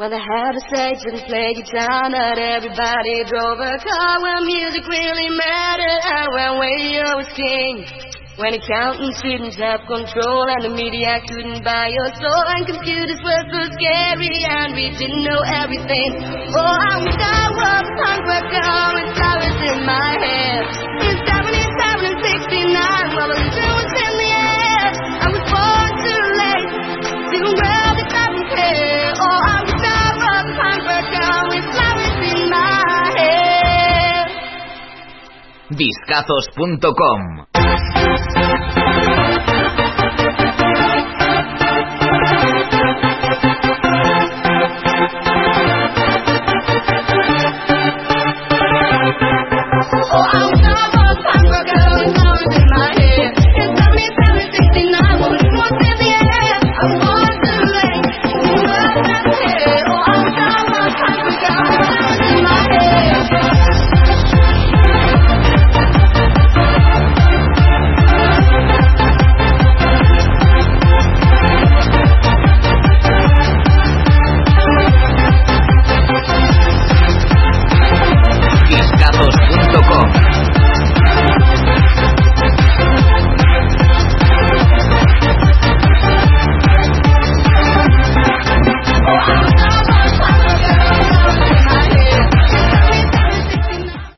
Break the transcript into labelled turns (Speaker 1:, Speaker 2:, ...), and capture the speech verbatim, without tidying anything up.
Speaker 1: When the Haversages didn't play guitar, not everybody drove a car. When music really mattered, and when radio was king. When accountants didn't have control, and the media couldn't buy your soul, and computers were so scary, and we didn't know everything. Oh, I wish I was a punk rocker with flowers in my hair. In seventy-seven and sixty-nine, revolution was in the air. I was born too late, to a world that doesn't care. Oh, I wish I was a punk rocker with flowers in my hair.
Speaker 2: Discazos punto com